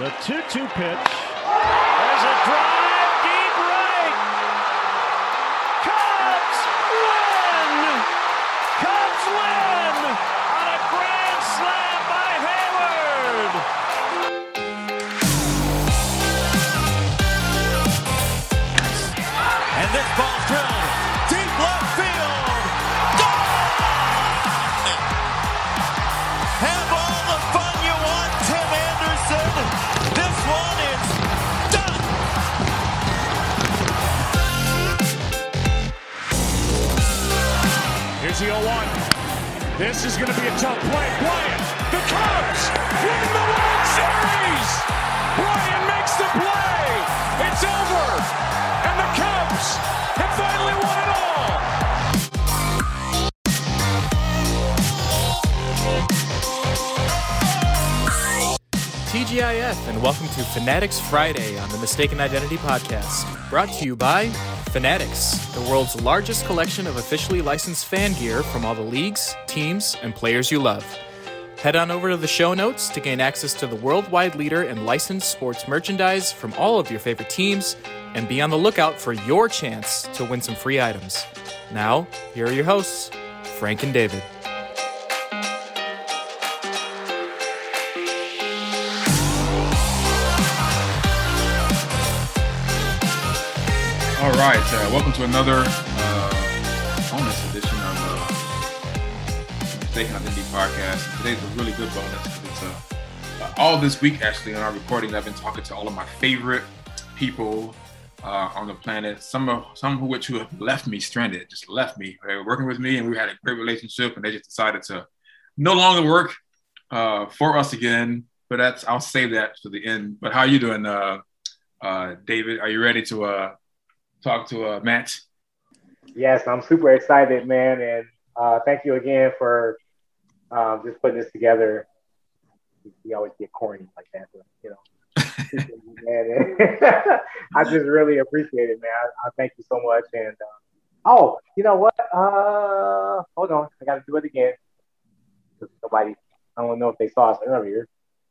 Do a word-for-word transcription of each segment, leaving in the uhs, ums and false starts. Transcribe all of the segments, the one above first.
The two two pitch. There's a drive deep right. Cubs win! Cubs win on a grand slam by Hayward. And this ball's drilled deep left field. Gone! Have all the fun you want, Tim Anderson. This one is done. Here's the oh one. This is going to be a tough play. Bryant, the Cubs win the World Series. Bryant makes the play. It's over. And the Cubs have finally won it all. T G I F, and welcome to Fanatics Friday on the Mistaken Identity Podcast, brought to you by Fanatics, the world's largest collection of officially licensed fan gear from all the leagues, teams, and players you love. Head on over to the show notes to gain access to the worldwide leader in licensed sports merchandise from all of your favorite teams, and be on the lookout for your chance to win some free items. Now, here are your hosts, Frank and David. All right, uh, welcome to another uh, bonus edition of uh, Mistaken Identity Podcast. Today's a really good bonus because it's uh, uh, all this week, actually, on our recording, I've been talking to all of my favorite people uh, on the planet, some of some of which who have left me stranded, just left me. They were working with me, and we had a great relationship, and they just decided to no longer work uh, for us again. But that's I'll save that to the end. But how are you doing, uh, uh, David? Are you ready to uh, talk to uh, Matt? Yes, I'm super excited, man, and uh, thank you again for um, just putting this together. We always get corny like that, but you know. Man, I just really appreciate it, man. I, I thank you so much. And uh, oh, you know what? Uh, hold on, I got to do it again. Nobody, I don't know if they saw us earlier.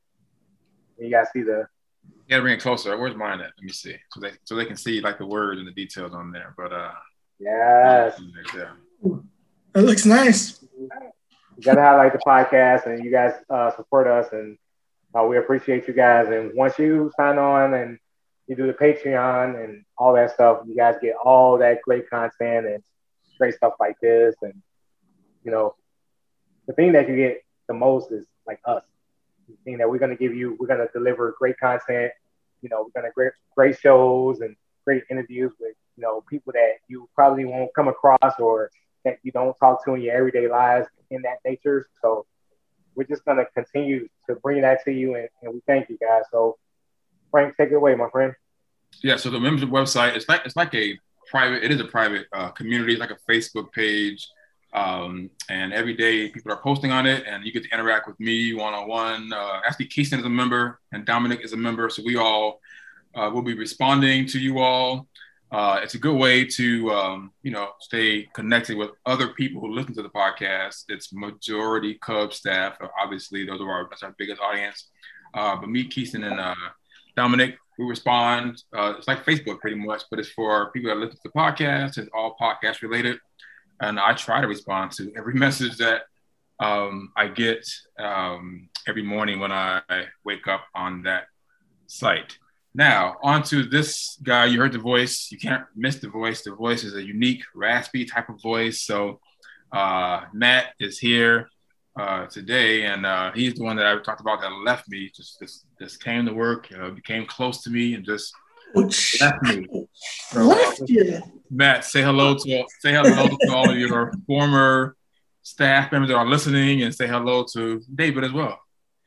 You guys see the. You gotta bring it closer. Where's mine at? Let me see, so they so they can see like the words and the details on there. But uh, yes, yeah. That looks nice. You gotta highlight the podcast, and you guys uh, support us, and uh, we appreciate you guys. And once you sign on and you do the Patreon and all that stuff, you guys get all that great content and great stuff like this. And you know, the thing that you get the most is like us. The thing that we're gonna give you, we're gonna deliver great content. You know, we're gonna great great shows and great interviews with you know people that you probably won't come across or that you don't talk to in your everyday lives in that nature. So we're just going to continue to bring that to you, and, and we thank you guys. So, Frank, take it away, my friend. Yeah, so the membership website, it's like it's like a private, it is a private uh, community, it's like a Facebook page, um, and every day people are posting on it, and you get to interact with me one-on-one. Uh, actually, Keaton is a member, and Dominic is a member, so we all uh, will be responding to you all. Uh, it's a good way to, um, you know, stay connected with other people who listen to the podcast. It's majority Cubs staff. Obviously, those are our, that's our biggest audience. Uh, but me, Keaton, and uh, Dominic, we respond. Uh, it's like Facebook pretty much, but it's for people that listen to the podcast. It's all podcast related. And I try to respond to every message that um, I get um, every morning when I wake up on that site. Now, on to this guy. You heard the voice. You can't miss the voice. The voice is a unique, raspy type of voice. So uh, Matt is here uh, today, and uh, he's the one that I talked about that left me, just just, just came to work, uh, became close to me, and just left me. So, left you. Matt, say hello to say hello to all of your former staff members that are listening, and say hello to David as well.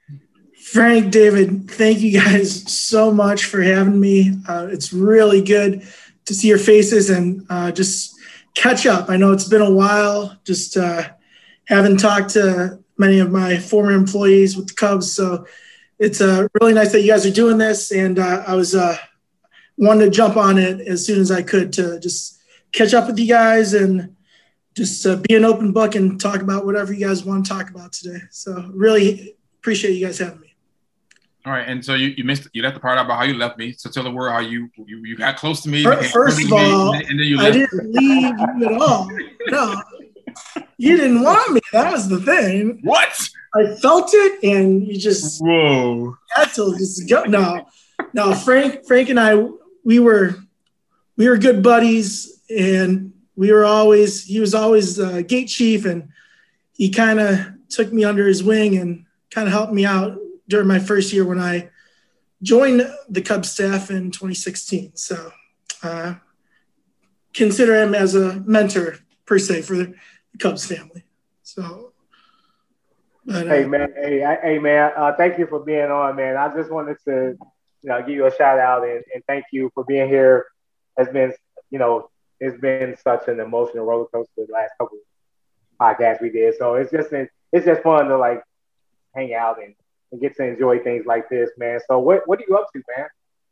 Frank, David, thank you guys so much for having me. Uh, it's really good to see your faces and uh, just catch up. I know it's been a while, just uh, haven't talked to many of my former employees with the Cubs. So it's uh, really nice that you guys are doing this. And uh, I was uh, wanting to jump on it as soon as I could to just catch up with you guys and just uh, be an open book and talk about whatever you guys want to talk about today. So really appreciate you guys having me. All right, and so you, you missed you left the part out about how you left me. So tell the world how you you, you got close to me. First of all, and then you I didn't leave you at all. No, you didn't want me. That was the thing. What? I felt it, and you just whoa had to just go. No, no. Frank, Frank, and I, we were we were good buddies, and we were always. He was always uh, gate chief, and he kind of took me under his wing and kind of helped me out during my first year when I joined the Cubs staff in twenty sixteen. So uh, consider him as a mentor per se for the Cubs family. So, but, uh, hey man, hey, I, hey man, uh, thank you for being on, man. I just wanted to, you know, give you a shout out and, and thank you for being here. It's been, you know, it's been such an emotional roller coaster the last couple of podcasts we did. So it's just, it's just fun to like hang out and, and get to enjoy things like this, man. So what, what are you up to, man?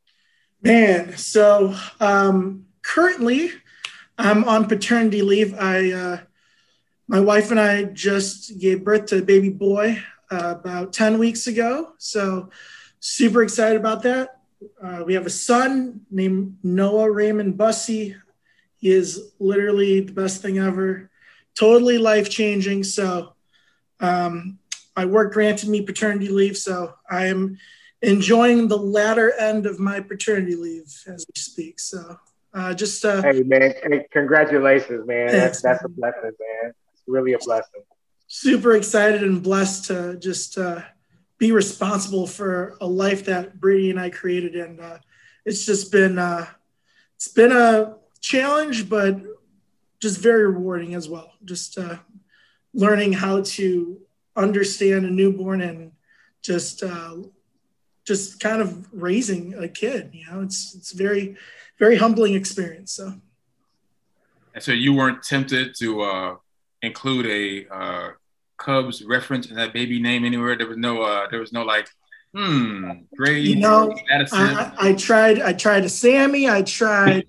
Man, so um, currently I'm on paternity leave. I, uh, my wife and I just gave birth to a baby boy uh, about ten weeks ago. So super excited about that. Uh, we have a son named Noah Raymond Bussey. He is literally the best thing ever. Totally life-changing. So um, my work granted me paternity leave. So I am enjoying the latter end of my paternity leave as we speak. So uh, just uh, hey man, hey, congratulations, man. That's that's a blessing, man. It's really a blessing. Super excited and blessed to just uh, be responsible for a life that Brady and I created, and uh, it's just been uh, it's been a challenge, but just very rewarding as well. Just uh, learning how to understand a newborn and just uh, just kind of raising a kid. You know, it's it's very very humbling experience. So, and so you weren't tempted to uh, include a uh, Cubs reference in that baby name anywhere? There was no, uh, there was no like, hmm, great. You know, I, I tried, I tried a Sammy, I tried,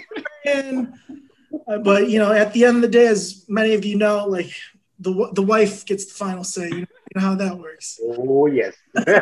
and, uh, but you know, at the end of the day, as many of you know, like the the wife gets the final say. You know, you know how that works. Oh yes,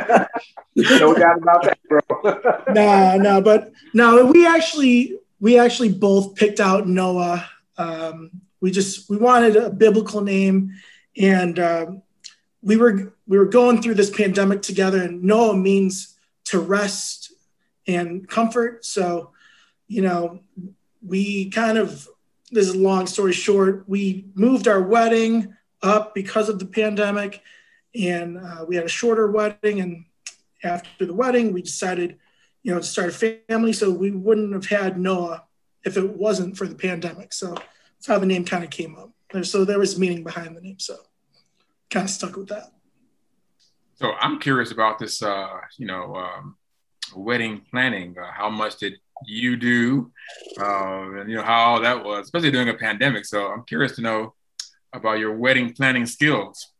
no doubt about that, bro. no, no, but no, we actually we actually both picked out Noah. Um, we just we wanted a biblical name. And uh, we were we were going through this pandemic together, and Noah means to rest and comfort. So, you know, we kind of, this is a long story short, we moved our wedding up because of the pandemic, and uh, we had a shorter wedding. And after the wedding, we decided, you know, to start a family. So we wouldn't have had Noah if it wasn't for the pandemic. So that's how the name kind of came up. So there was meaning behind the name. So kind of stuck with that. So I'm curious about this, uh, you know, um, wedding planning. Uh, how much did you do? Uh, and, you know, how that was, especially during a pandemic. So I'm curious to know about your wedding planning skills.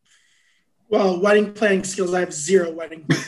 Well, wedding planning skills, I have zero wedding plans.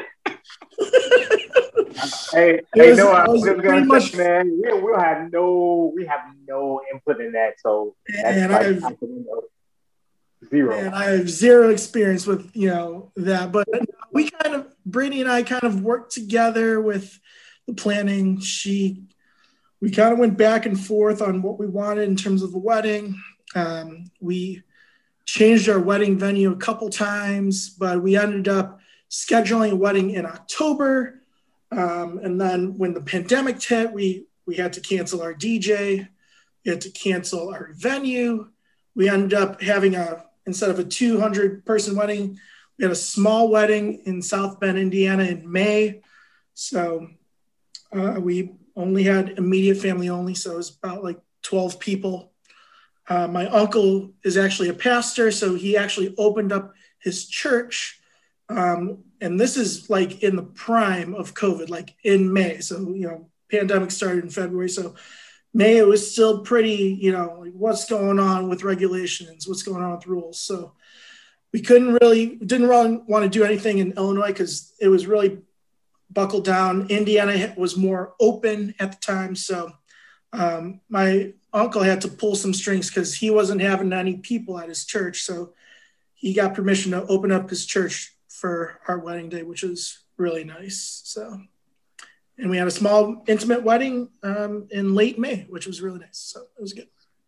Hey, hey, was, no, I was just gonna much, say, man, we we have no, we have no input in that, so that's and like, I have, zero. And I have zero experience with, you know, that, but we kind of, Brady and I kind of worked together with the planning. She, we kind of went back and forth on what we wanted in terms of the wedding. Um, we changed our wedding venue a couple times, but we ended up scheduling a wedding in October. Um, and then when the pandemic hit, we, we had to cancel our D J. We had to cancel our venue. We ended up having a, instead of a two hundred person wedding, we had a small wedding in South Bend, Indiana in May. So uh, we only had immediate family only. So it was about like twelve people. Uh, my uncle is actually a pastor. So he actually opened up his church. Um, and this is like in the prime of COVID, like in May. So, you know, pandemic started in February. So May, it was still pretty, you know, like what's going on with regulations, what's going on with rules. So we couldn't really, didn't really want to do anything in Illinois because it was really buckled down. Indiana was more open at the time. So um, my uncle had to pull some strings because he wasn't having any people at his church. So he got permission to open up his church for our wedding day, which was really nice. So, and we had a small intimate wedding um, in late May, which was really nice. So it was good.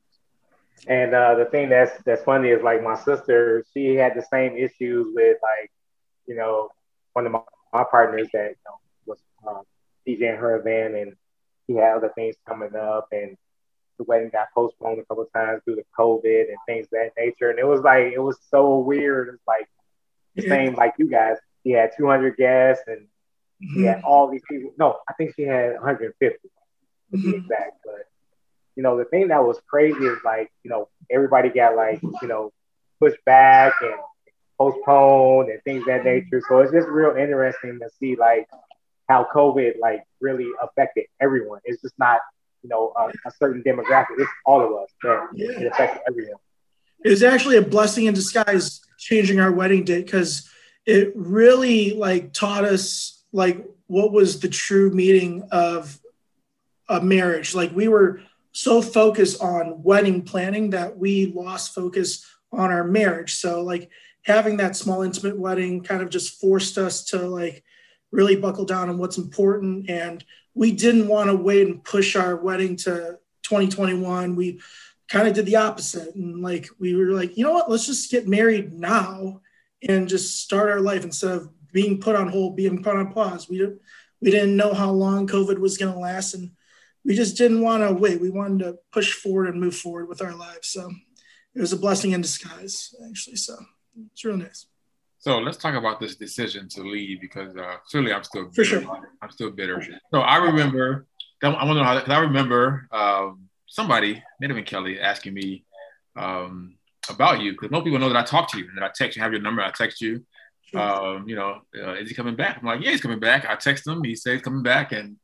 And uh, the thing that's that's funny is like my sister, she had the same issues with like, you know, one of my, my partners that you know, was um, DJing her event, and he had other things coming up, and the wedding got postponed a couple of times due to COVID and things of that nature. And it was like, it was so weird. It's like the Yeah. same like you guys. He had two hundred guests, and Mm-hmm. he had all these people. No, I think she had one hundred fifty to be Mm-hmm. exact. But you know, the thing that was crazy is like, you know, everybody got like, you know, pushed back and postponed and things of that nature. So it's just real interesting to see like how COVID like really affected everyone. It's just not, you know, a, a certain demographic. It's all of us that Yeah. it affected everyone. It was actually a blessing in disguise changing our wedding date, because it really like taught us like what was the true meaning of a marriage. Like we were so focused on wedding planning that we lost focus on our marriage. So like having that small intimate wedding kind of just forced us to like really buckle down on what's important. And we didn't want to wait and push our wedding to twenty twenty-one. We kind of did the opposite. And like, we were like, you know what, let's just get married now and just start our life instead of being put on hold, being put on pause. We didn't, we didn't know how long COVID was going to last. And we just didn't want to wait. We wanted to push forward and move forward with our lives. So it was a blessing in disguise, actually. So it's real nice. So let's talk about this decision to leave, because uh, clearly I'm still bitter. For sure. I'm still bitter. So I remember, I want to know how, because I remember um, somebody, may have been Kelly, asking me um, about you, because most people know that I talk to you and that I text you, have your number, I text you. Sure. Um, you know, uh, is he coming back? I'm like, yeah, he's coming back. I text him, he says he's coming back, and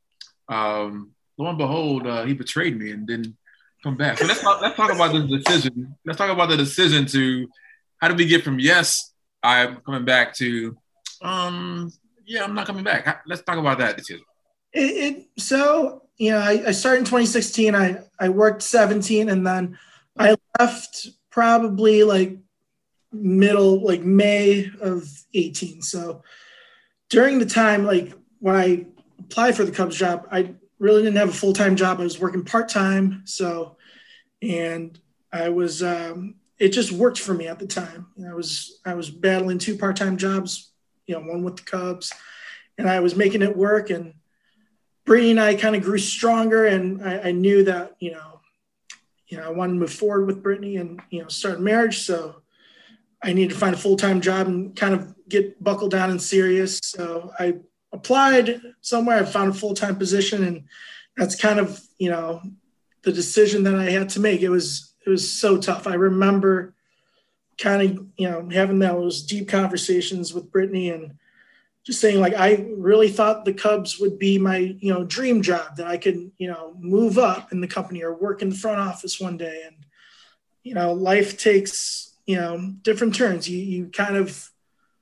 um, lo and behold, uh, he betrayed me and didn't come back. So let's talk, let's talk about the decision. Let's talk about the decision to, how did we get from yes, I'm coming back to, um, yeah, I'm not coming back. Let's talk about that decision. It, it so, you know, I, I started in twenty sixteen. I, I worked seventeen, and then I left probably like middle, like May of eighteen. So during the time, like when I applied for the Cubs job, I really didn't have a full-time job. I was working part-time. So, and I was, um, it just worked for me at the time. You know, I was, I was battling two part-time jobs, you know, one with the Cubs, and I was making it work. And Brittany and I kind of grew stronger, and I, I knew that, you know, you know, I wanted to move forward with Brittany and, you know, start a marriage. So I needed to find a full-time job and kind of get buckled down and serious. So I applied somewhere, I found a full-time position, and that's kind of, you know, the decision that I had to make. It was, it was so tough. I remember kind of, you know, having those deep conversations with Brittany and just saying, like, I really thought the Cubs would be my, you know, dream job, that I could, you know, move up in the company or work in the front office one day. And, you know, life takes, you know, different turns. You, you kind of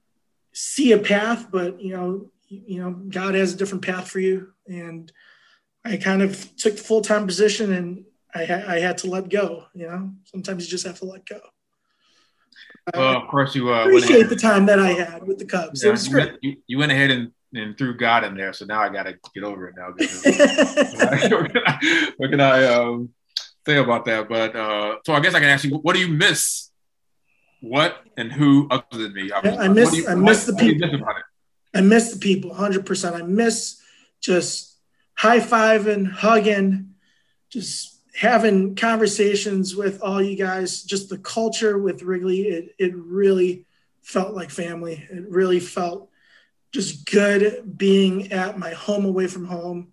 see a path, but, you know, you know, God has a different path for you. And I kind of took the full-time position, and I, I had to let go. You know, sometimes you just have to let go. Well, of course, you uh, appreciate the time that I had with the Cubs. Yeah, it was great. You, you went ahead and, and threw God in there, so now I got to get over it now. what can I, what can I um, say about that? But uh, so I guess I can ask you, what do you miss? What and who other than me? I, I miss you, I miss what, the people. What do you miss about it? I miss the people, one hundred percent. I miss just high-fiving, hugging, just having conversations with all you guys. Just the culture with Wrigley, it, it really felt like family. It really felt just good being at my home away from home.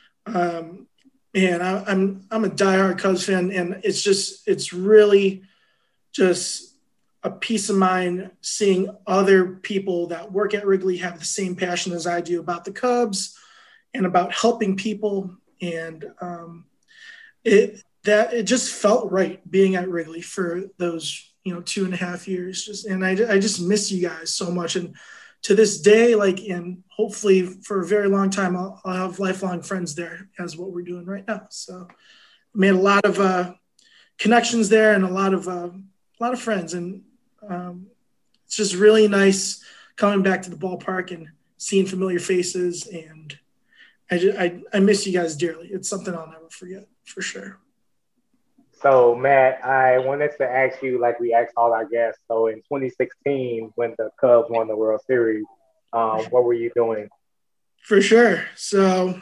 Um, and I, I'm I'm a diehard Cubs fan, and it's just it's really just a peace of mind seeing other people that work at Wrigley have the same passion as I do about the Cubs and about helping people. And um, it, that it just felt right being at Wrigley for those, you know, two and a half years. Just, and I, I just miss you guys so much. And to this day, like, and hopefully for a very long time, I'll, I'll have lifelong friends there as what we're doing right now. So I made a lot of uh, connections there and a lot of, uh, a lot of friends. And, Um, it's just really nice coming back to the ballpark and seeing familiar faces. And I, just, I, I miss you guys dearly. It's something I'll never forget, for sure. So, Matt, I wanted to ask you, like we asked all our guests. So, in twenty sixteen, when the Cubs won the World Series, um, what were you doing? For sure. So,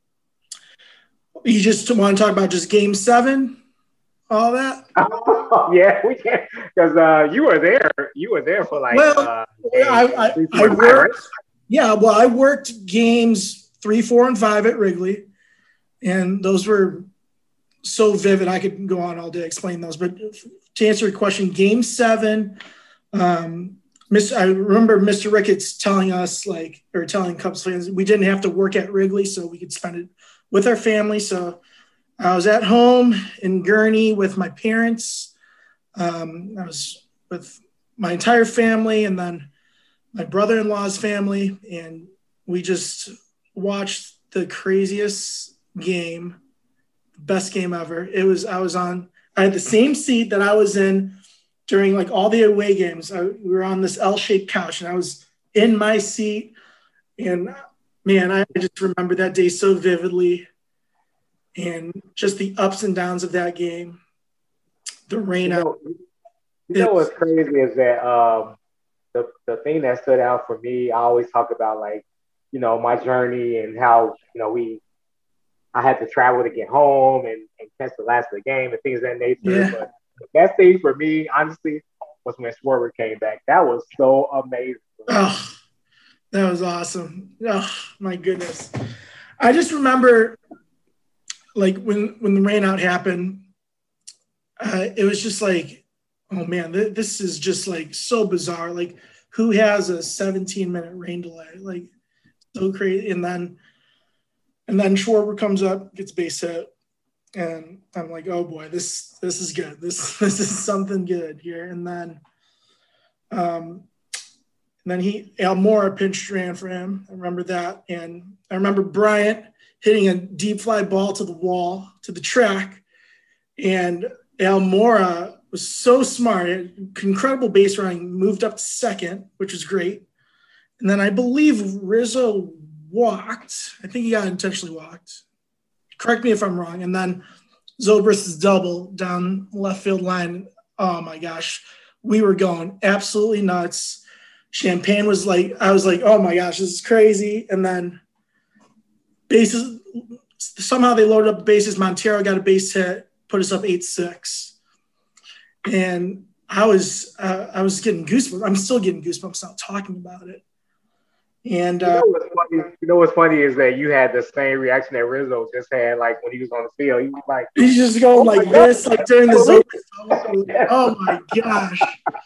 you just want to talk about just Game Seven, all that? Oh, yeah, we can, because uh, you were there. You were there for like. Well, uh, I, I, I, I worked. Right? Yeah, well, I worked games three, four, and five at Wrigley, and those were so vivid. I could go on all day explain those. But to answer your question, Game Seven, um, Miss I remember Mister Ricketts telling us, like, or telling Cubs fans, we didn't have to work at Wrigley, so we could spend it with our family. So I was at home in Gurnee with my parents. Um, I was with my entire family, and then my brother-in-law's family, and we just watched the craziest game. Best game ever. It was, I was on, I had the same seat that I was in during like all the away games. I, we were on this L-shaped couch and I was in my seat, and man, I just remember that day so vividly, and just the ups and downs of that game, the rain you know, out. You know what's crazy is that um, the, the thing that stood out for me, I always talk about, like, you know, my journey and how, you know, we, I had to travel to get home and, and catch the last of the game and things of that nature. Yeah. But the best thing for me, honestly, was when Schwarber came back. That was so amazing. Oh, that was awesome. Oh, my goodness. I just remember, like, when, when the rainout happened, uh, it was just like, oh, man, th- this is just, like, so bizarre. Like, who has a seventeen-minute rain delay? Like, so crazy. And then And then Schwarber comes up, gets base hit, and I'm like, oh boy, this this is good. This this is something good here. And then, um, and then he Almora pinch ran for him. I remember that, and I remember Bryant hitting a deep fly ball to the wall to the track, and Almora was so smart, incredible base running, moved up to second, which was great. And then I believe Rizzo walked. I think he got intentionally walked. Correct me if I'm wrong. And then Zobrist's double down left field line. Oh my gosh. We were going absolutely nuts. Champagne was like, I was like, oh my gosh, this is crazy. And then bases, somehow they loaded up the bases. Montero got a base hit, put us up eight six. And I was, uh, I was getting goosebumps. I'm still getting goosebumps now talking about it. And uh, you, know what's funny, you know what's funny is that you had the same reaction that Rizzo just had, like when he was on the field. He was like, he's just going oh like this, like during the zone. Oh my gosh.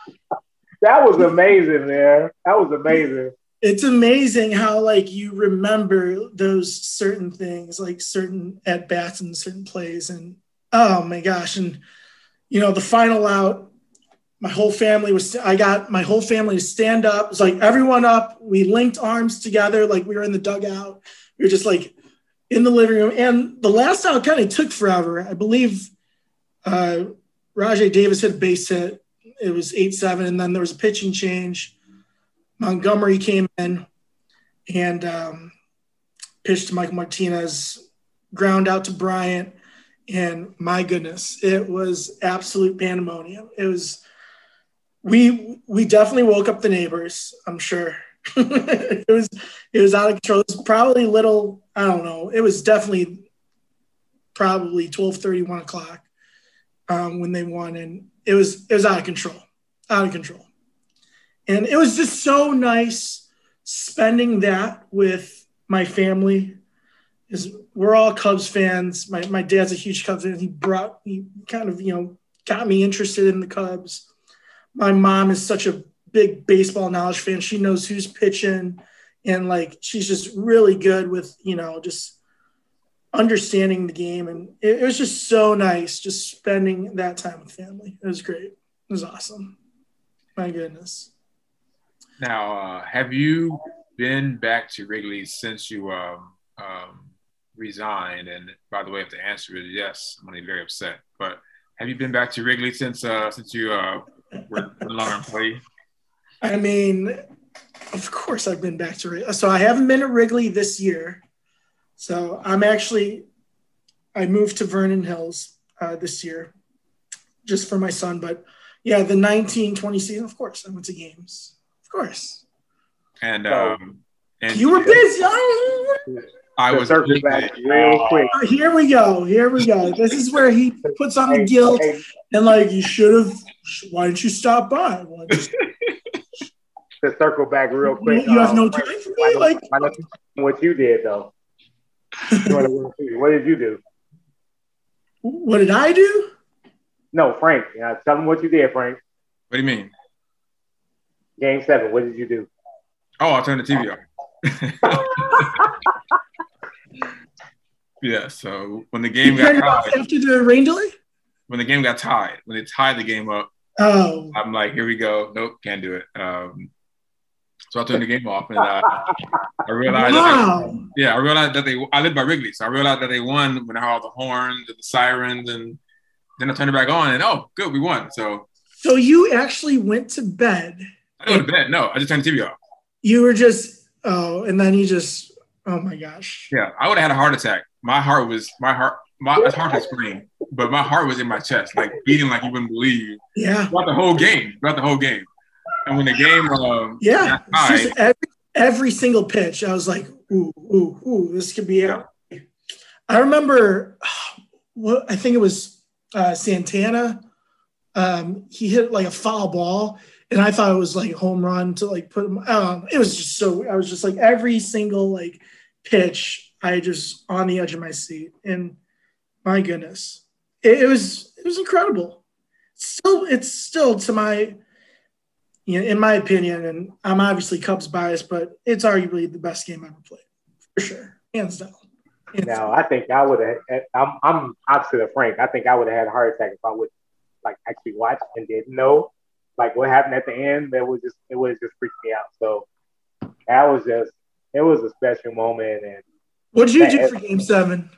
That was amazing, man. That was amazing. It's amazing how, like, you remember those certain things, like certain at bats and certain plays. And oh my gosh. And, you know, the final out, my whole family was, I got my whole family to stand up. It was like everyone up. We linked arms together like we were in the dugout. We were just like in the living room. And the last out kind of took forever. I believe uh, Rajai Davis hit a base hit. It was eight seven, and then there was a pitching change. Montgomery came in and um, pitched to Michael Martinez, ground out to Bryant. And my goodness, it was absolute pandemonium. It was – We we definitely woke up the neighbors, I'm sure. it was it was out of control. It was probably little, I don't know. It was definitely probably twelve thirty, one o'clock um, when they won. And it was it was out of control. Out of control. And it was just so nice spending that with my family. Is we're all Cubs fans. My my dad's a huge Cubs fan. He brought he kind of, you know, got me interested in the Cubs. My mom is such a big baseball knowledge fan. She knows who's pitching, and like she's just really good with, you know, just understanding the game. And it, it was just so nice just spending that time with family. It was great. It was awesome. My goodness. Now, uh, have you been back to Wrigley since you um, um, resigned? And by the way, if the answer is yes, I'm going to be very upset. But have you been back to Wrigley since uh, since you uh, were no longer employee? I mean, Of course, I've been back to Wrigley. So I haven't been to Wrigley this year. So I'm actually, I moved to Vernon Hills uh, this year just for my son. But yeah, the nineteen twenty season, of course, I went to games. Of course. And, um, and you were busy. I was circle back real quick. Uh, here we go. Here we go. This is where he puts on the guilt hey. and like, you should have, why didn't you stop by? Why didn't you To circle back real quick. You have um, no time for me? Like, I know what you did, though. What did you do? What did I do? No, Frank. Yeah, tell them what you did, Frank. What do you mean? Game seven. What did you do? Oh, I turned the T V off. Yeah. So when the game you got turned it off tied, after the rain delay? when the game got tied, when they tied the game up, Oh, I'm like, here we go. Nope, can't do it. Um, so I turned the game off, and uh, I realized, wow. that they, yeah, I realized that they. I live by Wrigley, so I realized that they won when I heard all the horns and the sirens, and then I turned it back on, and oh, good, we won. So, So you actually went to bed. I didn't go to bed. No, I just turned the T V off. You were just oh, and then you just oh my gosh. Yeah, I would have had a heart attack. My heart was my heart. My it's hard to scream, but my heart was in my chest, like beating like you wouldn't believe. Yeah. Throughout the whole game, throughout the whole game, and when the game, um, yeah, got tied, just every, every single pitch, I was like, ooh, ooh, ooh, this could be it. Yeah. I remember, what I think it was uh, Santana. Um, he hit like a foul ball, and I thought it was like a home run to like put him. Um, it was just so. I was just like every single like pitch, I just on the edge of my seat, and my goodness, it, it was it was incredible. Still, it's still to my, you know, in my opinion, and I'm obviously Cubs biased, but it's arguably the best game I ever played for sure, hands down. Hands Now, down. I think I would have. I'm, I'm opposite of Frank. I think I would have had a heart attack if I would like actually watch and didn't know like what happened at the end. That was just it was just freaked me out. So that was just it was a special moment. And What did you do for Game Seven?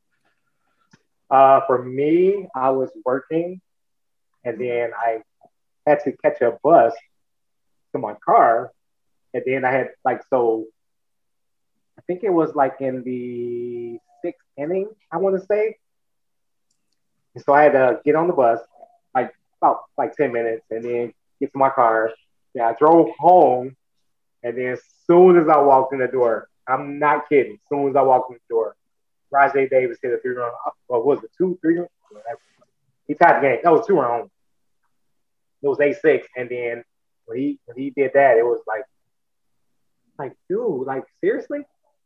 Uh, for me, I was working, and then I had to catch a bus to my car, and then I had like so. I think it was like in the sixth inning, I want to say. And so I had to get on the bus, like about like ten minutes, and then get to my car. Yeah, I drove home, and then as soon as I walked in the door, I'm not kidding. As soon as I walked in the door, Rajay Davis hit a three-run. What was it? Two, three? He tied the game. That was two run. It was eight six, and then when he when he did that, it was like, like dude, like seriously.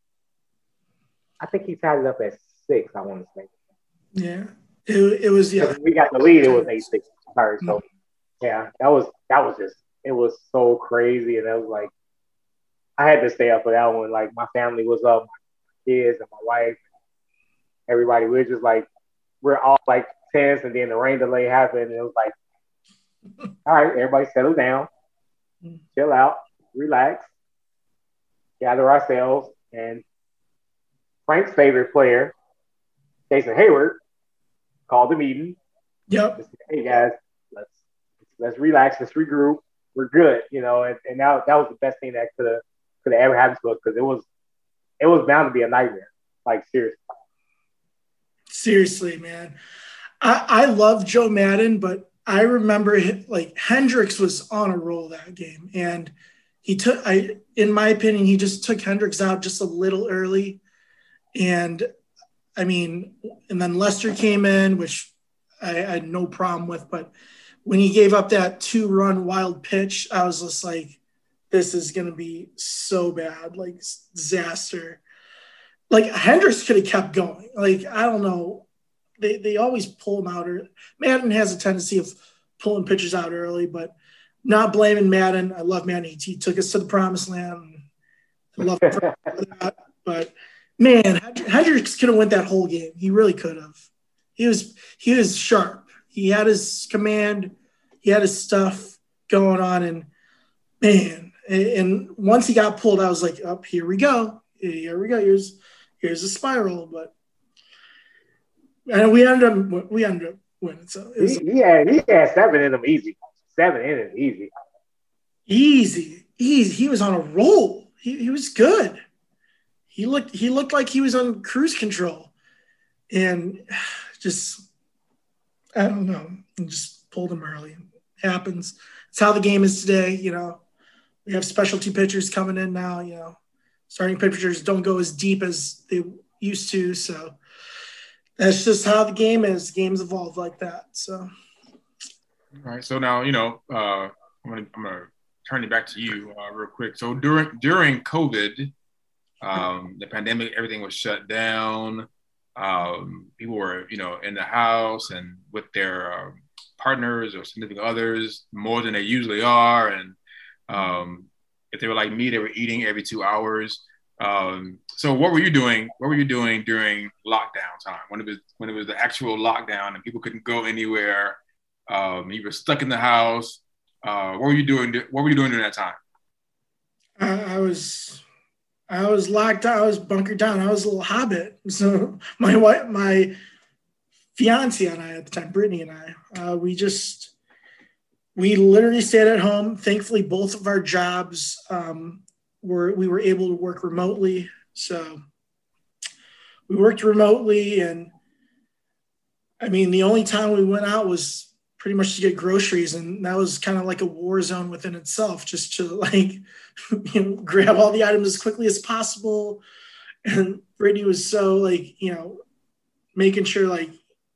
I think he tied it up at six. I want to say. Yeah, it, it was yeah. When we got the lead. It was eight six. Sorry. So yeah, that was that was just it was so crazy, and it was like I had to stay up for that one. Like my family was up, my kids and my wife. Everybody, we were just like, we're all like tense, and then the rain delay happened, and it was like, all right, everybody settle down, chill out, relax, gather ourselves, and Frank's favorite player, Jason Hayward, called the meeting. Yep. Said, hey guys, let's let's relax, let's regroup. We're good, you know, and, and now that was the best thing that could have could have ever happened to us because it was it was bound to be a nightmare, like seriously. Seriously, man. I, I love Joe Madden, but I remember like Hendricks was on a roll that game. And he took, I, in my opinion, he just took Hendricks out just a little early. And I mean, and then Lester came in, which I, I had no problem with. But when he gave up that two run wild pitch, I was just like, this is going to be so bad, like disaster. Like Hendricks could have kept going. Like, I don't know. They they always pull him out. Or Madden has a tendency of pulling pitchers out early, but not blaming Madden. I love Madden. He, he took us to the promised land. I love him for that. But man, Hendricks could have went that whole game. He really could have. He was he was sharp. He had his command. He had his stuff going on, and man, and once he got pulled, I was like, "Up, oh, here we go. Here we go. Here's here's a spiral." But and we ended up we ended up winning. So it was he, he had he had seven in them easy. Seven in it easy. Easy. he he was on a roll. He he was good. He looked he looked like he was on cruise control, and just I don't know, just pulled him early. It happens. It's how the game is today. You know, we have specialty pitchers coming in now. You know, starting pitchers don't go as deep as they used to, so that's just how the game is. Games evolve like that. So, all right. So now, you know, uh, I'm gonna I'm gonna turn it back to you uh, real quick. So during during COVID, um, the pandemic, everything was shut down. Um, people were, you know, in the house and with their uh, partners or significant others more than they usually are, and um, if they were like me, they were eating every two hours. Um, so what were you doing? What were you doing during lockdown time when it was when it was the actual lockdown and people couldn't go anywhere? Um, you were stuck in the house. Uh, what were you doing? What were you doing during that time? I, I was, I was locked down. I was bunkered down. I was a little hobbit. So my wife, my fiance and I at the time, Brittany and I, uh, we just, we literally stayed at home. Thankfully, both of our jobs um, were, we were able to work remotely. So we worked remotely, and I mean, the only time we went out was pretty much to get groceries, and that was kind of like a war zone within itself, just to like, you know, grab all the items as quickly as possible. And Brittany was so like, you know, making sure like,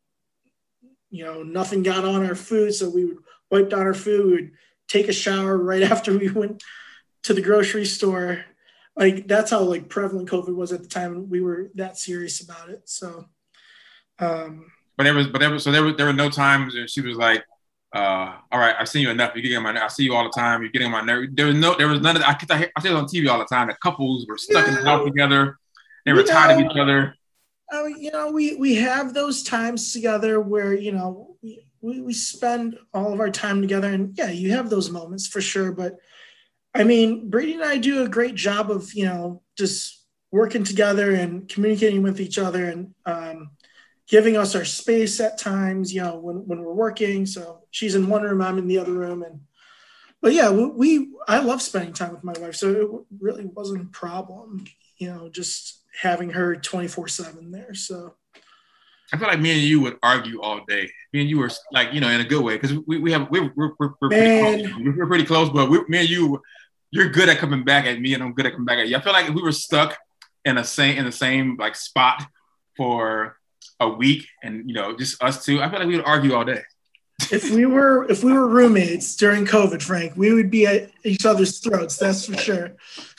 you know, nothing got on our food. So we would wipe down our food, we would take a shower right after we went to the grocery store. Like that's how like prevalent COVID was at the time. We were that serious about it. So, um, But there was, but there was, so there were, there were no times where she was like, uh, "All right, I've seen you enough. You're getting on my, I see you all the time. You're getting on my nerve." There was no, there was none of that. I, I, I see it on T V all the time. The couples were stuck yeah. in the house together. They were you tired know, of each other. I mean, you know, we we have those times together where you know we, we we spend all of our time together, and yeah, you have those moments for sure. But I mean, Brady and I do a great job of you know just working together and communicating with each other, and um, giving us our space at times, you know, when, when we're working. So she's in one room, I'm in the other room. And, but yeah, we, we, I love spending time with my wife. So it really wasn't a problem, you know, just having her twenty-four seven there. So I feel like me and you would argue all day. Me and you were like, you know, in a good way. Cause we, we have, we're, we're, we're, we're pretty close. We're pretty close, but we, me and you, you're good at coming back at me and I'm good at coming back at you. I feel like if we were stuck in a same, in the same like spot for a week and you know just us two, I feel like we would argue all day. If we were if we were roommates during COVID, Frank, we would be at each other's throats, that's for sure.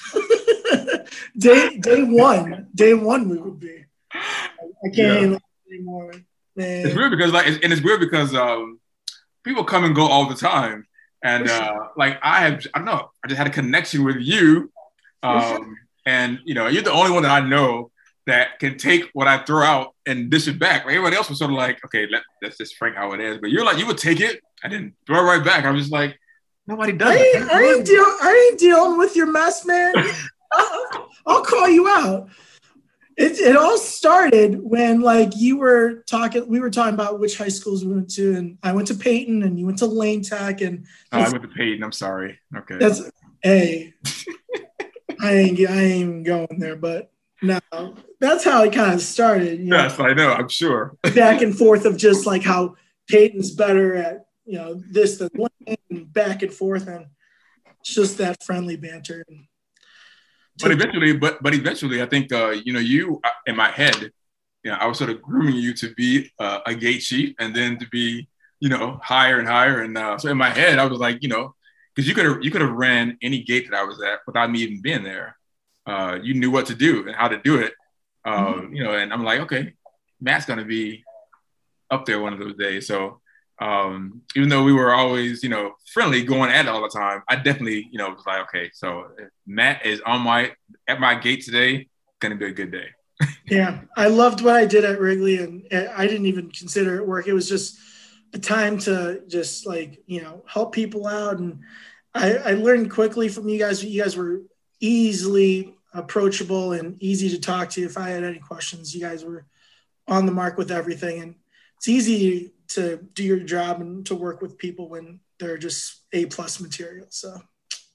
day day one day one we would be. I can't yeah. even anymore, man. It's weird because like and it's weird because um people come and go all the time, and uh like I have I don't know I just had a connection with you, um and you know you're the only one that I know that can take what I throw out and dish it back. Like, everybody else was sort of like, okay, let, that's just Frank how it is. But you're like, you would take it and then throw it right back. I was just like, nobody does I it. Ain't, I, ain't deal, I ain't dealing with your mess, man. I'll, I'll call you out. It, it all started when like you were talking, we were talking about which high schools we went to, and I went to Peyton and you went to Lane Tech. And oh, I went to Peyton. I'm sorry. Okay. That's, hey, I ain't, I ain't going there, but no, that's how it kind of started. You know? Yes, I know. I'm sure. Back and forth of just like how Peyton's better at, you know, this than Lane, and back and forth, and it's just that friendly banter. But eventually, but but eventually, I think uh, you know, you in my head, you know, I was sort of grooming you to be uh, a gate chief, and then to be, you know, higher and higher. And uh, so in my head, I was like, you know, because you could have you could have ran any gate that I was at without me even being there. Uh, you knew what to do and how to do it, uh, mm-hmm. you know, and I'm like, okay, Matt's going to be up there one of those days. So um, even though we were always, you know, friendly going at it all the time, I definitely, you know, was like, okay, so if Matt is on my, at my gate today, going to be a good day. Yeah. I loved what I did at Wrigley, and I didn't even consider it work. It was just a time to just like, you know, help people out. And I, I learned quickly from you guys, you guys were easily approachable and easy to talk to. If I had any questions, you guys were on the mark with everything, and it's easy to do your job and to work with people when they're just A plus material. So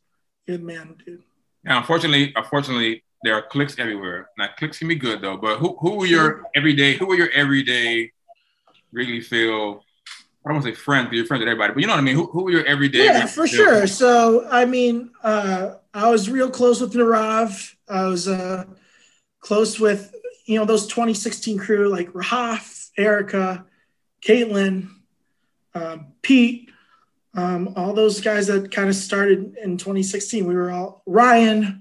You're the man, dude. Now, unfortunately, unfortunately, there are clicks everywhere. Now, clicks can be good though, but who who are your everyday? Who are your everyday Wrigley Field? I don't want to say friends, but you're friends with everybody. But you know what I mean. Who who are your everyday? Yeah, Wrigley for Field? sure. So I mean, uh, I was real close with Narav. I was uh, close with you know those twenty sixteen crew like Rahaf, Erica, Caitlin, um, Pete. Um, all those guys that kind of started in twenty sixteen, we were all Ryan,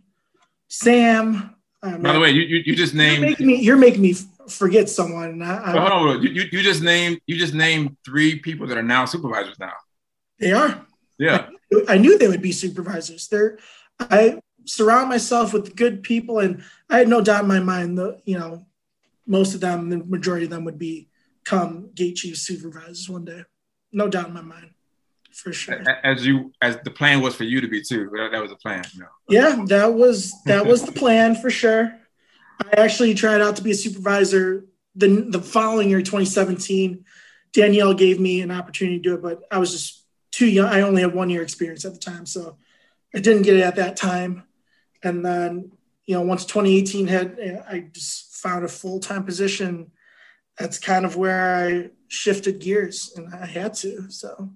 Sam. Um, By the way, you you, you just named. You're making me, you're making me forget someone. I, I, hold on, hold on. You, you just named you just named three people that are now supervisors now. They are. Yeah. I, I knew they would be supervisors. They're. I surround myself with good people, and I had no doubt in my mind that you know most of them, the majority of them, would become gate chief supervisors one day. No doubt in my mind. For sure. As you, as the plan was for you to be too. That, that was the plan. You know? Yeah, that was that was the plan for sure. I actually tried out to be a supervisor the the following year, twenty seventeen. Danielle gave me an opportunity to do it, but I was just too young. I only had one year experience at the time, so I didn't get it at that time. And then, you know, once twenty eighteen hit, I just found a full time position. That's kind of where I shifted gears, and I had to. So.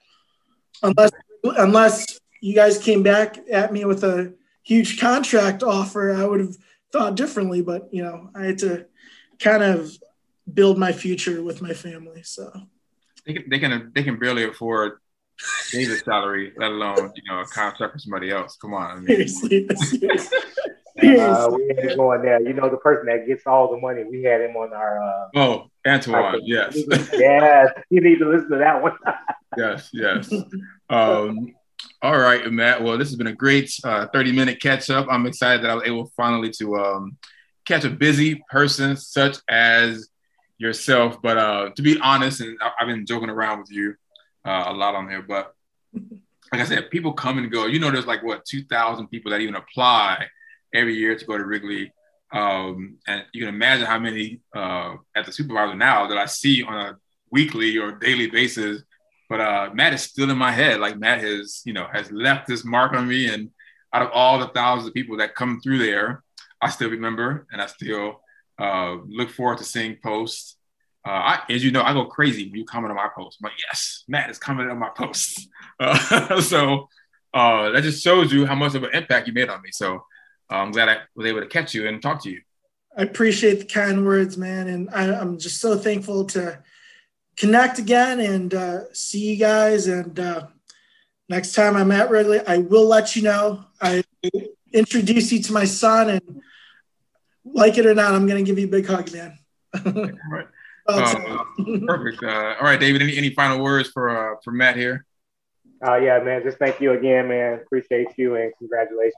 Unless, unless you guys came back at me with a huge contract offer, I would have thought differently. But you know, I had to kind of build my future with my family. So they can they can, they can barely afford David's salary, let alone you know a contract for somebody else. Come on, I mean. seriously, seriously. Uh, we had him going there. You know, the person that gets all the money, we had him on our. Uh, oh, Antoine, yes. Yes, you need to listen to that one. yes, yes. Um, all right, Matt. Well, this has been a great uh, thirty-minute catch-up. I'm excited that I was able finally to um, catch a busy person such as yourself. But uh, to be honest, and I've been joking around with you uh, a lot on here, but like I said, people come and go. You know, there's like, what, two thousand people that even apply every year to go to Wrigley. Um, and you can imagine how many uh, at the supervisor now that I see on a weekly or daily basis. But uh, Matt is still in my head. Like Matt has, you know, has left this mark on me. And out of all the thousands of people that come through there, I still remember and I still uh, look forward to seeing posts. Uh, I, as you know, I go crazy when you comment on my posts. I'm like, yes, Matt is commenting on my posts. Uh, so uh, that just shows you how much of an impact you made on me. So uh, I'm glad I was able to catch you and talk to you. I appreciate the kind words, man. And I, I'm just so thankful to connect again and uh, see you guys. And uh, next time I'm at Wrigley, I will let you know. I introduce you to my son, and like it or not, I'm going to give you a big hug, man. All right. Uh, perfect. Uh, all right, David, any, any final words for, uh, for Matt here? Uh, yeah, man, just thank you again, man. Appreciate you, and congratulations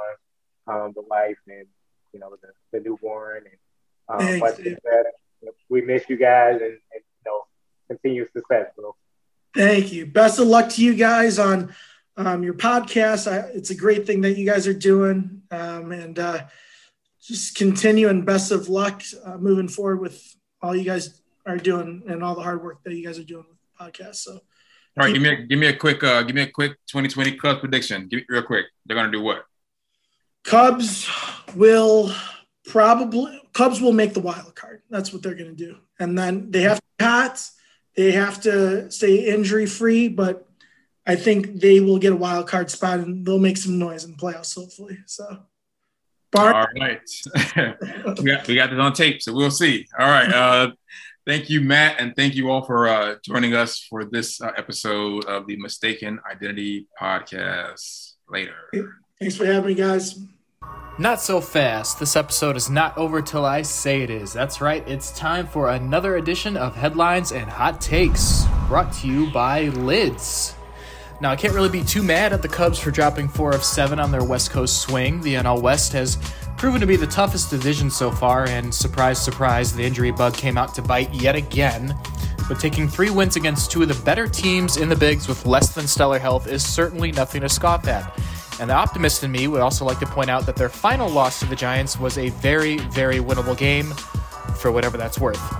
on um, the wife and, you know, the, the newborn. And um, Thanks, that, we miss you guys, and, and you know, continue success, bro. Thank you. Best of luck to you guys on um, your podcast. I, it's a great thing that you guys are doing, um, and uh, just continue, and best of luck uh, moving forward with all you guys are doing and all the hard work that you guys are doing with the podcast. So, all right, give me a, give me a quick uh, give me a quick twenty twenty Cubs prediction. Give me real quick. They're gonna do what? Cubs will probably Cubs will make the wild card. That's what they're gonna do, and then they have to be hot. They have to stay injury free, but I think they will get a wild card spot and they'll make some noise in the playoffs, hopefully. So, Bar- all right, we got we got this on tape, so we'll see. All right, uh, thank you, Matt, and thank you all for uh, joining us for this uh, episode of the Mistaken Identity Podcast. Later. Thanks for having me, guys. Not so fast. This episode is not over till I say it is. That's right, it's time for another edition of Headlines and Hot Takes, brought to you by Lids. Now, I can't really be too mad at the Cubs for dropping four of seven on their West Coast swing. The N L West has proven to be the toughest division so far, and surprise, surprise, the injury bug came out to bite yet again. But taking three wins against two of the better teams in the Bigs with less than stellar health is certainly nothing to scoff at. And the optimist in me would also like to point out that their final loss to the Giants was a very, very winnable game, for whatever that's worth. The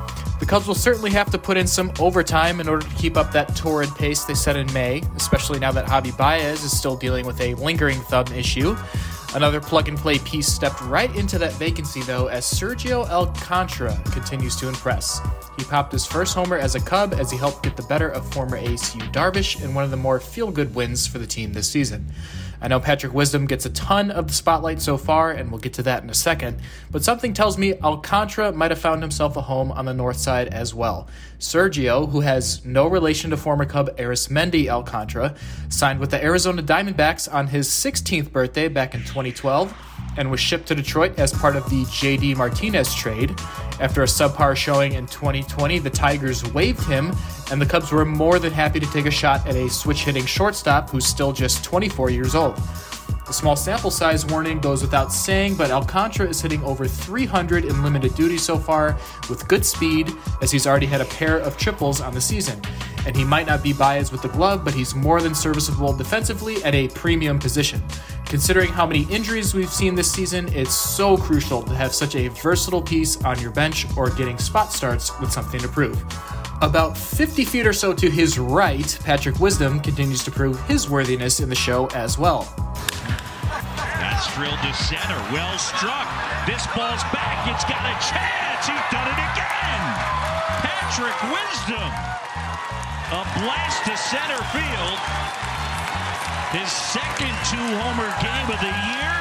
The Cubs will certainly have to put in some overtime in order to keep up that torrid pace they set in May, especially now that Javi Baez is still dealing with a lingering thumb issue. Another plug-and-play piece stepped right into that vacancy, though, as Sergio Alcantara continues to impress. He popped his first homer as a Cub as he helped get the better of former ace Yu Darvish in one of the more feel-good wins for the team this season. I know Patrick Wisdom gets a ton of the spotlight so far, and we'll get to that in a second, but something tells me Alcantara might have found himself a home on the north side as well. Sergio, who has no relation to former Cub Arismendi Alcantara, signed with the Arizona Diamondbacks on his sixteenth birthday back in twenty twelve, and was shipped to Detroit as part of the J D Martinez trade. After a subpar showing in twenty twenty, the Tigers waived him, and the Cubs were more than happy to take a shot at a switch-hitting shortstop who's still just twenty-four years old. The small sample size warning goes without saying, but Alcantara is hitting over three hundred in limited duty so far with good speed, as he's already had a pair of triples on the season. And he might not be Baez with the glove, but he's more than serviceable defensively at a premium position. Considering how many injuries we've seen this season, it's so crucial to have such a versatile piece on your bench or getting spot starts with something to prove. About fifty feet or so to his right, Patrick Wisdom continues to prove his worthiness in the show as well. That's drilled to center, well struck. This ball's back, it's got a chance, he's done it again! Patrick Wisdom, a blast to center field. His second two-homer game of the year.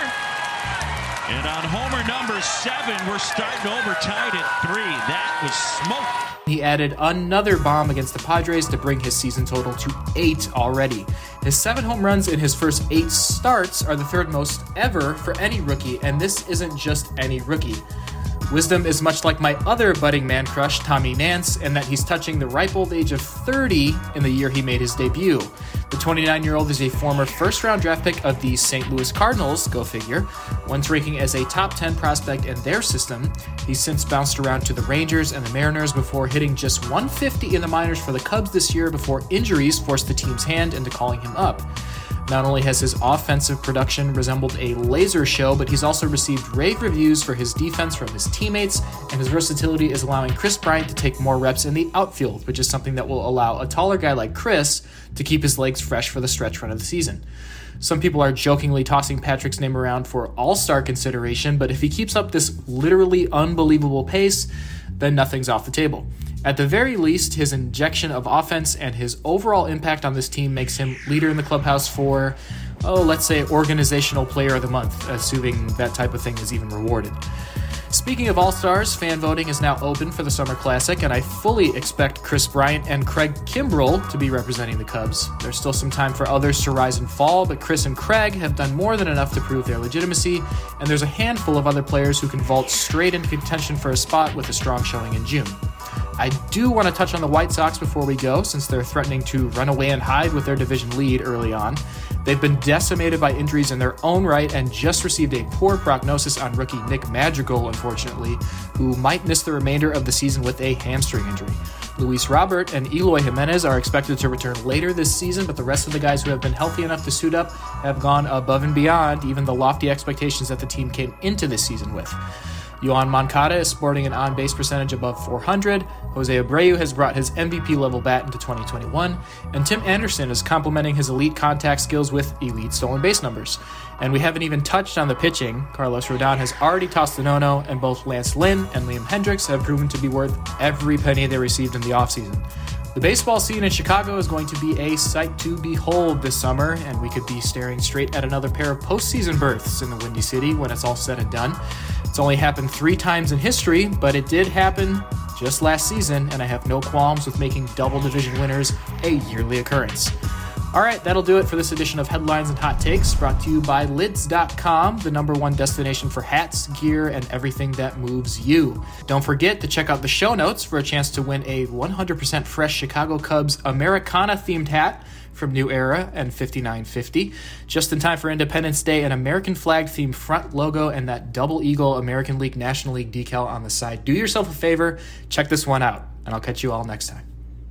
And on homer number seven, we're starting over tied at three. That was smoke. He added another bomb against the Padres to bring his season total to eight already. His seven home runs in his first eight starts are the third most ever for any rookie, and this isn't just any rookie. Wisdom is much like my other budding man crush, Tommy Nance, in that he's touching the ripe old age of thirty in the year he made his debut. The twenty-nine-year-old is a former first-round draft pick of the Saint Louis Cardinals, go figure. Once ranking as a top ten prospect in their system, he's since bounced around to the Rangers and the Mariners before hitting just one fifty in the minors for the Cubs this year before injuries forced the team's hand into calling him up. Not only has his offensive production resembled a laser show, but he's also received rave reviews for his defense from his teammates, and his versatility is allowing Chris Bryant to take more reps in the outfield, which is something that will allow a taller guy like Chris to keep his legs fresh for the stretch run of the season. Some people are jokingly tossing Patrick's name around for all-star consideration, but if he keeps up this literally unbelievable pace, then nothing's off the table. At the very least, his injection of offense and his overall impact on this team makes him leader in the clubhouse for, oh, let's say organizational player of the month, assuming that type of thing is even rewarded. Speaking of All-Stars, fan voting is now open for the Summer Classic, and I fully expect Chris Bryant and Craig Kimbrell to be representing the Cubs. There's still some time for others to rise and fall, but Chris and Craig have done more than enough to prove their legitimacy, and there's a handful of other players who can vault straight into contention for a spot with a strong showing in June. I do want to touch on the White Sox before we go, since they're threatening to run away and hide with their division lead early on. They've been decimated by injuries in their own right and just received a poor prognosis on rookie Nick Madrigal, unfortunately, who might miss the remainder of the season with a hamstring injury. Luis Robert and Eloy Jimenez are expected to return later this season, but the rest of the guys who have been healthy enough to suit up have gone above and beyond even the lofty expectations that the team came into this season with. Yohan Moncada is sporting an on-base percentage above four hundred, Jose Abreu has brought his M V P-level bat into twenty twenty-one, and Tim Anderson is complementing his elite contact skills with elite stolen base numbers. And we haven't even touched on the pitching. Carlos Rodon has already tossed the no-no, and both Lance Lynn and Liam Hendricks have proven to be worth every penny they received in the offseason. The baseball scene in Chicago is going to be a sight to behold this summer, and we could be staring straight at another pair of postseason berths in the Windy City when it's all said and done. It's only happened three times in history, but it did happen just last season, and I have no qualms with making double division winners a yearly occurrence. All right, that'll do it for this edition of Headlines and Hot Takes, brought to you by lids dot com, the number one destination for hats, gear, and everything that moves you. Don't forget to check out the show notes for a chance to win a one hundred percent fresh Chicago Cubs Americana-themed hat from New Era and fifty-nine fifty. Just in time for Independence Day, an American flag-themed front logo and that double eagle American League National League decal on the side. Do yourself a favor, check this one out, and I'll catch you all next time.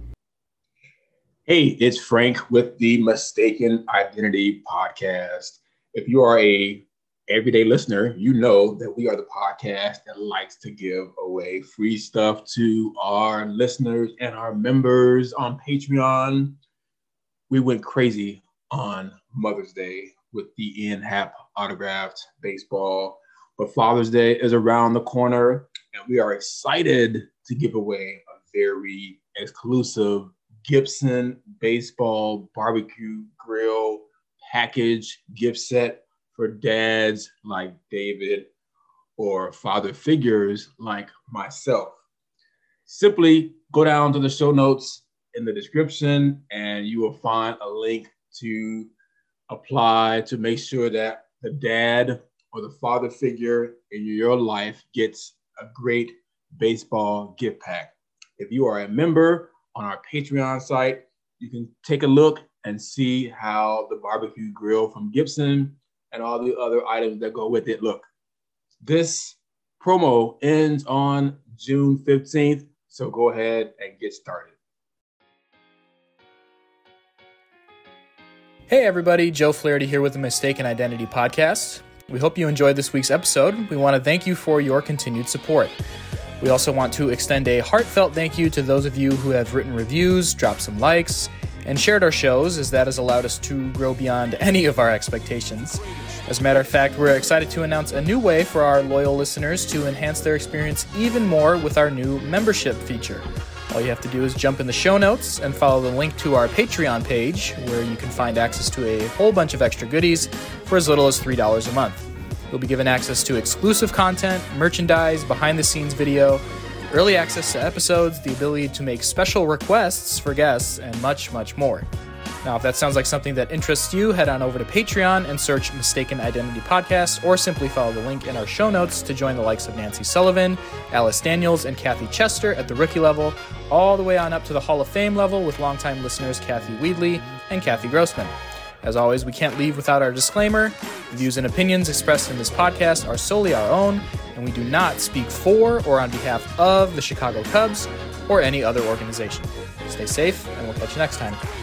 Hey, it's Frank with the Mistaken Identity Podcast. If you are a everyday listener, you know that we are the podcast that likes to give away free stuff to our listeners and our members on Patreon. We went crazy on Mother's Day with the Ian Happ autographed baseball, but Father's Day is around the corner, and we are excited to give away a very exclusive Gibson baseball barbecue grill package gift set for dads like David or father figures like myself. Simply go down to the show notes in the description and you will find a link to apply to make sure that the dad or the father figure in your life gets a great baseball gift pack. If you are a member on our Patreon site, you can take a look and see how the barbecue grill from Gibson and all the other items that go with it look. This promo ends on June fifteenth, so go ahead and get started. Hey everybody, Joe Flaherty here with the Mistaken Identity Podcast. We hope you enjoyed this week's episode. We want to thank you for your continued support. We also want to extend a heartfelt thank you to those of you who have written reviews, dropped some likes, and shared our shows, as that has allowed us to grow beyond any of our expectations. As a matter of fact, we're excited to announce a new way for our loyal listeners to enhance their experience even more with our new membership feature. All you have to do is jump in the show notes and follow the link to our Patreon page, where you can find access to a whole bunch of extra goodies for as little as three dollars a month. You'll be given access to exclusive content, merchandise, behind-the-scenes video, early access to episodes, the ability to make special requests for guests, and much, much more. Now, if that sounds like something that interests you, head on over to Patreon and search Mistaken Identity Podcast, or simply follow the link in our show notes to join the likes of Nancy Sullivan, Alice Daniels, and Kathy Chester at the rookie level, all the way on up to the Hall of Fame level with longtime listeners Kathy Weedley and Kathy Grossman. As always, we can't leave without our disclaimer. The views and opinions expressed in this podcast are solely our own, and we do not speak for or on behalf of the Chicago Cubs or any other organization. Stay safe, and we'll catch you next time.